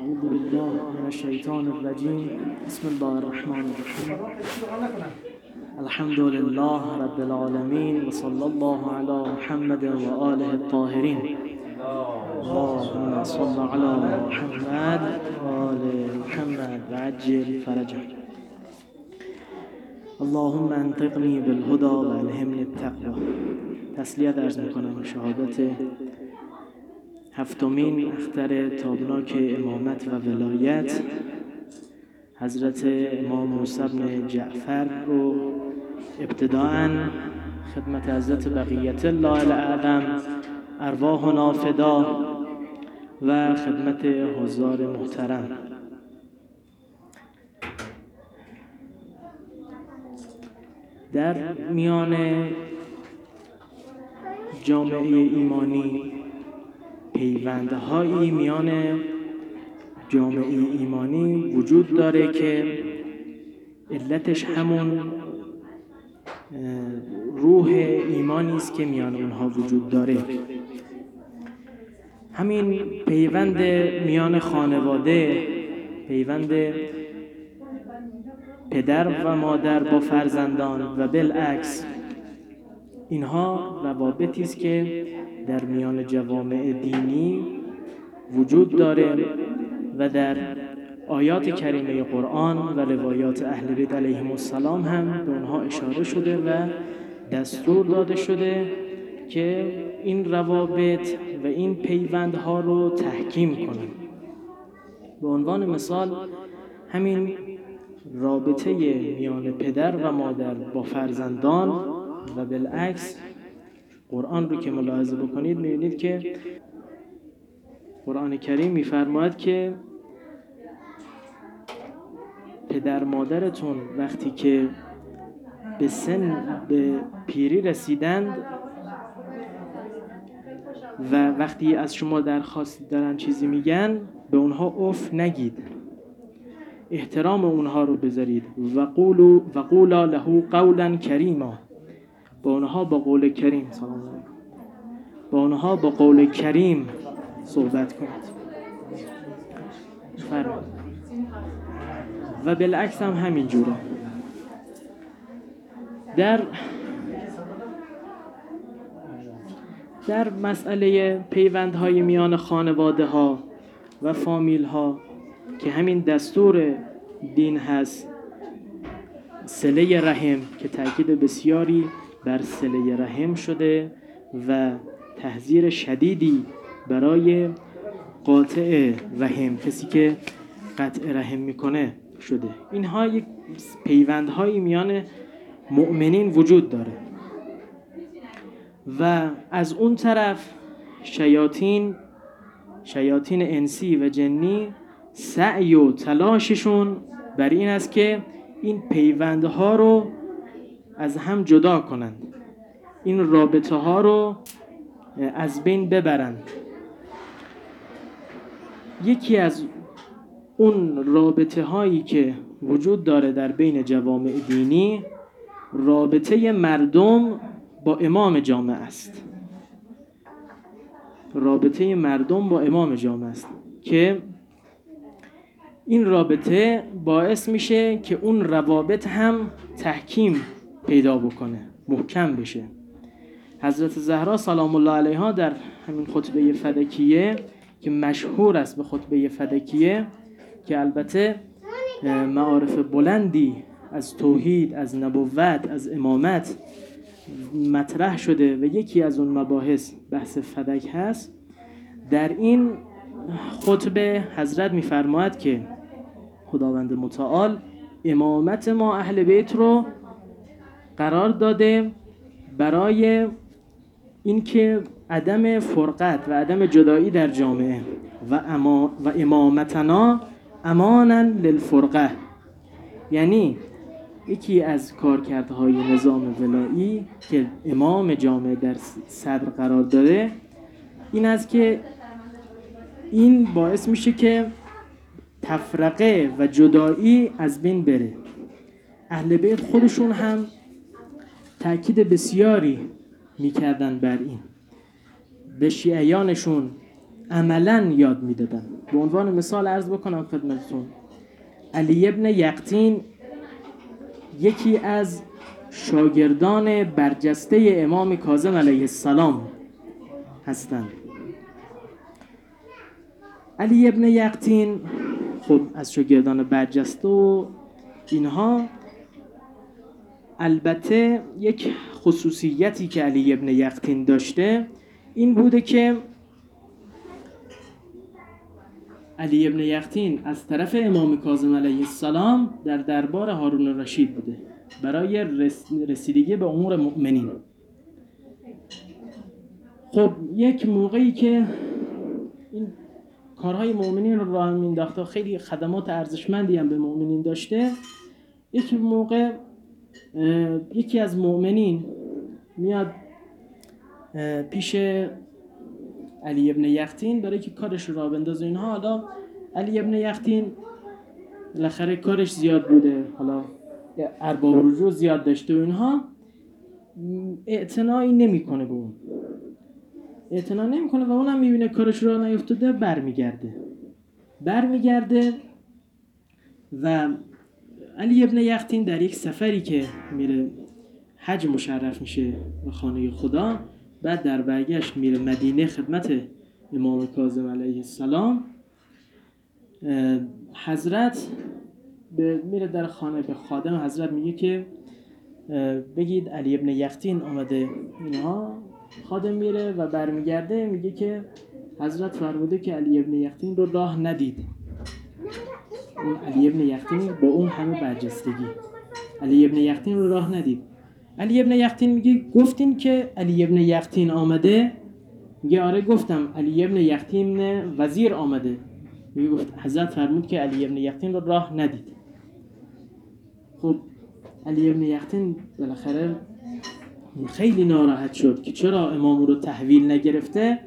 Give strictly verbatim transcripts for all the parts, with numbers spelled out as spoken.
أعوذ بالله من الشيطان الرجيم بسم الله الرحمن الرحيم الحمد لله رب العالمين وصلى الله على محمد وآله الطاهرين اللهم صل على محمد وآل محمد وعجل فرجه اللهم انطقني بالهدى والهمني التقوى. تسلیت عرض میکنم شهادت هفتمین اختر تابناک امامت و ولایت حضرت امام موسی بن جعفر رو ابتداءً خدمت حضرت بقیت الله الاعظم ارواحنا فدا و خدمت حضار محترم. در میان جامعه ایمانی پیوندهایی میان جامعه ایمانی وجود داره که علتش همون روح ایمانی است که میان اونها وجود داره. همین پیوند میان خانواده، پیوند پدر و مادر با فرزندان و بالعکس، اینها روابطی است که در میان جوامع دینی وجود داره و در آیات کریمه قرآن و روایات اهل بیت علیهم السلام هم به اونها اشاره شده و دستور داده شده که این روابط و این پیوندها رو تحکیم کنیم. به عنوان مثال همین رابطه میان پدر و مادر با فرزندان و بالعکس، قرآن رو که ملاحظه بکنید می‌بینید که قرآن کریم می‌فرماید که پدر مادرتون وقتی که به سن به پیری رسیدند و وقتی از شما درخواست دارن چیزی میگن به اونها اف نگید، احترام اونها رو بذارید. و قولوا و قولا له قولا کریما، با اونها با قول کریم سلام علیکم با اونها با قول کریم صحبت کنید. فرمایید. و بالعکس هم همین جوره. در در مسئله پیوندهای میان خانواده ها و فامیل ها که همین دستور دین هست، صله رحم که تاکید بسیاری بر صله رحم شده و تحذیر شدیدی برای قاطع رحم، کسی که قطع رحم میکنه شده. اینها یک پیوندهایی میان مؤمنین وجود داره و از اون طرف شیاطین شیاطین انسی و جنی سعی و تلاششون بر این است که این پیوندها رو از هم جدا کنند، این رابطه ها رو از بین ببرند. یکی از اون رابطه هایی که وجود داره در بین جوامع دینی، رابطه مردم با امام جامعه است. رابطه مردم با امام جامعه است که این رابطه باعث میشه که اون روابط هم تحکیم پیدا بکنه، محکم بشه. حضرت زهرا سلام الله علیها در همین خطبه فدکیه که مشهور است به خطبه فدکیه، که البته معارف بلندی از توحید، از نبوت، از امامت مطرح شده و یکی از اون مباحث بحث فدک هست. در این خطبه حضرت می‌فرماید که خداوند متعال امامت ما اهل بیت رو قرار داده برای اینکه عدم فرقت و عدم جدایی در جامعه و, اما و امامتنا امانا للفرقه، یعنی یکی از کارکردهای نظام ولایی که امام جامعه در صدر قرار داره این است که این باعث میشه که تفرقه و جدایی از بین بره. اهل بیت خودشون هم تأکید بسیاری میکردن بر این. به شیعیانشون عملاً یاد میدادن. به عنوان مثال عرض بکنم خدمتتون، علی ابن یقطین یکی از شاگردان برجسته امام کاظم علیه السلام هستند. علی ابن یقطین خب از شاگردان برجسته و اینها، البته یک خصوصیتی که علی ابن یقطین داشته این بوده که علی ابن یقطین از طرف امام کاظم علیه السلام در دربار هارون الرشید بوده برای رسیدگی به امور مؤمنین. خب یک موقعی که این کارهای مؤمنین رو راه مینداخته، خیلی خدمات ارزشمندی هم به مؤمنین داشته، یک موقع یکی از مؤمنین میاد پیش علی ابن یقطین برای که کارش رو راه بندازه اینها. حالا علی ابن یقطین بالاخره کارش زیاد بوده، حالا ارباب رجوع زیاد داشته و اینها، اعتنایی نمیکنه به اون، اعتنا نمیکنه و اونم میبینه کارش راه نیفتاده، برمیگرده برمیگرده و علی ابن یقطین در یک سفری که میره حج مشرف میشه به خانه خدا، بعد در برگشت میره مدینه خدمت امام کاظم علیه السلام. حضرت میره در خانه، به خادم حضرت میگه که بگید علی ابن یقطین آمده. اینها خادم میره و برمیگرده میگه که حضرت فرموده که علی ابن یقطین رو راه ندید. اون علی ابن یقطین با اون همه برجستگی علی ابن یقطین رو راه ندید. علی ابن یقطین میگه گفتین که علی ابن یقطین آمده؟ میگه آره گفتم علی ابن یقطین وزیر آمده. میگه گفت حضرت فرمود که علی ابن یقطین رو راه ندید. خب علی ابن یقطین بالاخره خیلی ناراحت شد که چرا امام رو تحویل نگرفته.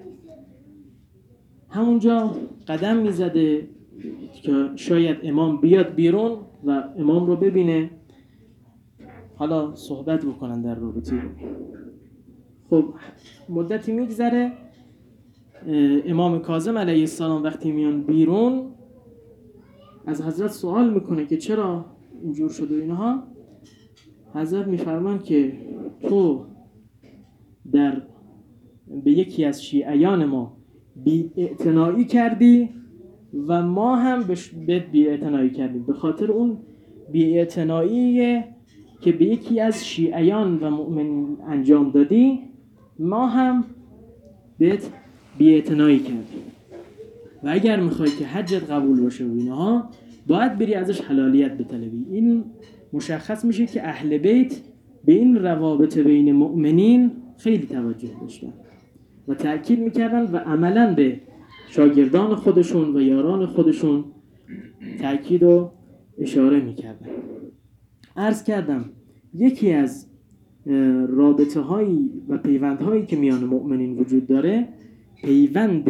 همونجا قدم میزده که شاید امام بیاد بیرون و امام رو ببینه، حالا صحبت بکنن در رابطه. خب مدتی میگذره، امام کاظم علیه السلام وقتی میان بیرون از حضرت سوال میکنه که چرا اینجور شده اینها. حضرت میفرمان که تو در به یکی از شیعیان ما بی اعتنایی کردی و ما هم بهت بی اعتنایی کردیم. به خاطر اون بی اعتنایی که به یکی از شیعیان و مؤمنین انجام دادی، ما هم بهت بی اعتنایی کردیم و اگر میخوای که حجت قبول باشه و اینها، باید بری ازش حلالیت بطلبی. این مشخص میشه که اهل بیت به این روابط بین مؤمنین خیلی توجه داشتن و تأکید میکردن و عملاً به شاگردان خودشون و یاران خودشون تأکید و اشاره میکردن. عرض کردم یکی از رابطه هایی و پیوند هایی که میان مؤمنین وجود داره، پیوند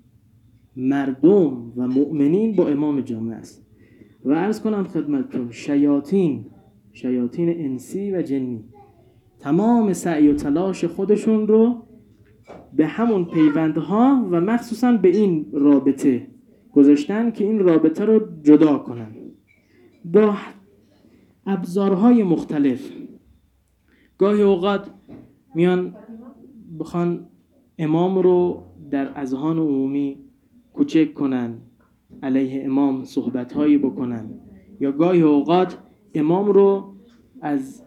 مردم و مؤمنین با امام جامع است. و عرض کنم خدمتتون شیاطین شیاطین انسی و جنی تمام سعی و تلاش خودشون رو به همون پیوندها و مخصوصا به این رابطه گذاشتن که این رابطه رو جدا کنن با ابزارهای مختلف. گاهی اوقات میان بخوان امام رو در اذهان عمومی کوچک کنن، علیه امام صحبت‌هایی بکنن، یا گاهی اوقات امام رو از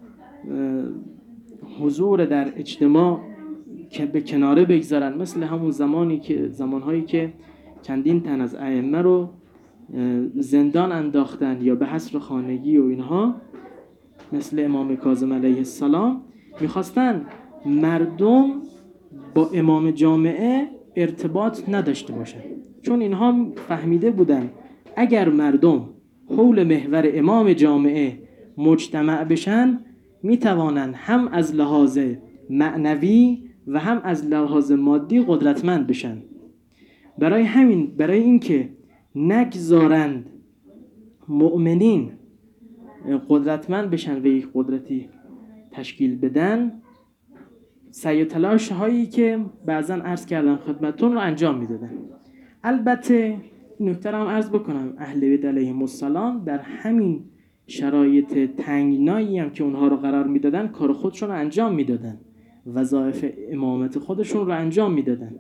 حضور در اجتماع که به کناره بگذارن، مثل همون زمانی که زمانهایی که چندین تن از ائمه رو زندان انداختن یا به حصر خانگی و اینها، مثل امام کاظم علیه السلام. میخواستن مردم با امام جامعه ارتباط نداشته باشن، چون اینها فهمیده بودن اگر مردم حول محور امام جامعه مجتمع بشن، میتوانن هم از لحاظ معنوی و هم از لحاظ مادی قدرتمند بشن. برای همین، برای اینکه نگذارند مؤمنین قدرتمند بشن و یک قدرتی تشکیل بدن، سعی و تلاش هایی که بعضا عرض کردم خدمتون رو انجام میدادن. البته نکته هم عرض بکنم اهل بیت علیهم السلام در همین شرایط تنگنایی هم که اونها رو قرار میدادن کار خودشون رو انجام میدادن، وظایف امامت خودشون رو انجام میدادن.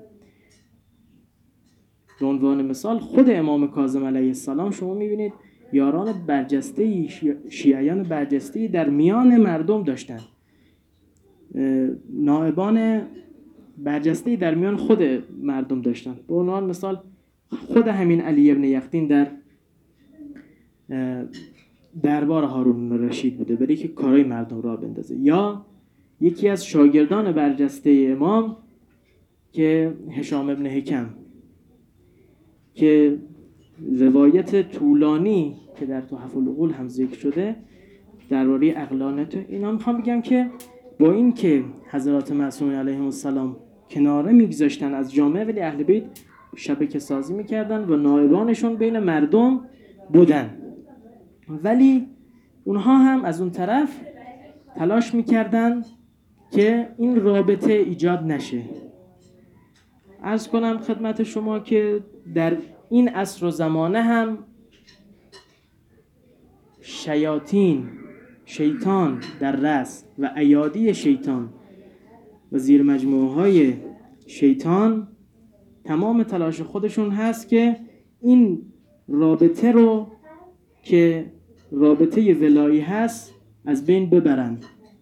به عنوان مثال خود امام کاظم علیه السلام شما میبینید یاران برجسته شیعیان برجسته در میان مردم داشتن، نائبان برجسته در میان خود مردم داشتن. به عنوان مثال خود همین علی ابن یقطین در دربار هارون الرشید بوده برای که کارهای مردم را بندازه، یا یکی از شاگردان برجسته امام که هشام ابن حکم که روایت طولانی که در تحف العقول هم ذکر شده درباره عقلانیت اینا، میخوام بگم که با این که حضرات معصومین علیهم السلام کناره میگذاشتن از جامعه، ولی اهل بیت شبکه سازی میکردن و نائبانشون بین مردم بودن. ولی اونها هم از اون طرف تلاش میکردن که این رابطه ایجاد نشه. عرض کنم خدمت شما که در این عصر و زمانه هم شیاطین، شیطان در رأس و ایادی شیطان و زیر مجموعه های شیطان تمام تلاش خودشون هست که این رابطه رو که رابطه ولایی هست از بین ببرن.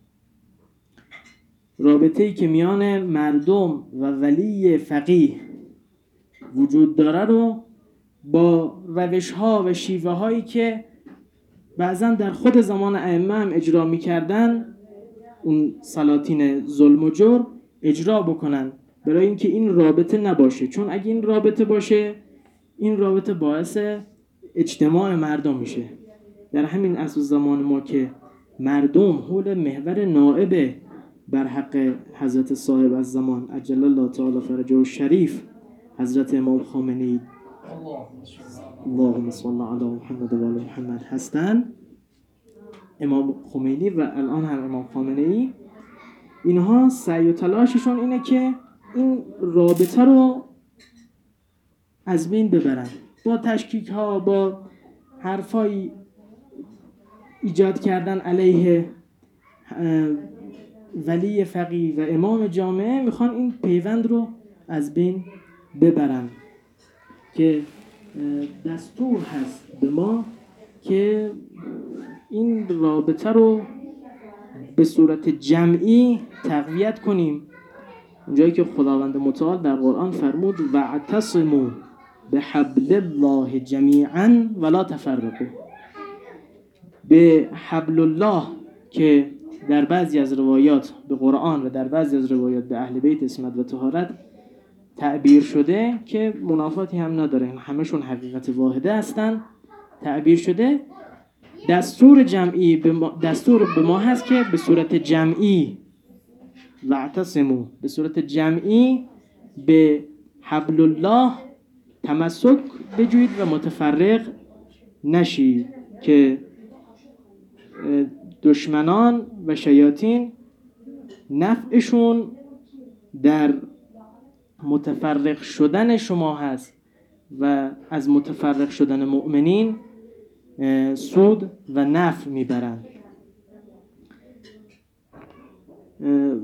رابطه‌ای که میان مردم و ولی فقیه وجود داره رو با روش‌ها و شیوه‌هایی که بعضا در خود زمان ائمه هم اجرا می‌کردن، اون سلاطین ظلم و جور اجرا بکنن برای اینکه این رابطه نباشه. چون اگه این رابطه باشه، این رابطه باعث اجتماع مردم میشه. در همین عصر زمان ما که مردم حول محور نائب بر حق حضرت صاحب از زمان عجل الله تعالی فرجه الشریف حضرت امام خامنه‌ای اللهم صل علی محمد و آل محمد هستن، امام خمینی و الان هم امام خامنه‌ای، اینها سعی و تلاششون اینه که این رابطه رو از بین ببرن با تشکیک ها، با حرفای ایجاد کردن علیه ولی فقیه و امام جامعه. میخوان این پیوند رو از بین ببرن که دستور هست به ما که این رابطه رو به صورت جمعی تقویت کنیم. اونجایی که خداوند متعال در قرآن فرمود واعتصموا بحبل الله جمیعا ولا تفرقوا، به حبل الله که در بعضی از روایات به قرآن و در بعضی از روایات به اهل بیت اسمت و طهارت تعبیر شده که منافاتی هم نداره، همشون حقیقت واحده هستن، تعبیر شده. دستور جمعی به ما دستور به ما هست که به صورت جمعی واعتصموا، به صورت جمعی به حبل الله تمسک بجوید و متفرق نشید که دشمنان و شیاطین نفعشون در متفرق شدن شما هست و از متفرق شدن مؤمنین سود و نفع میبرند.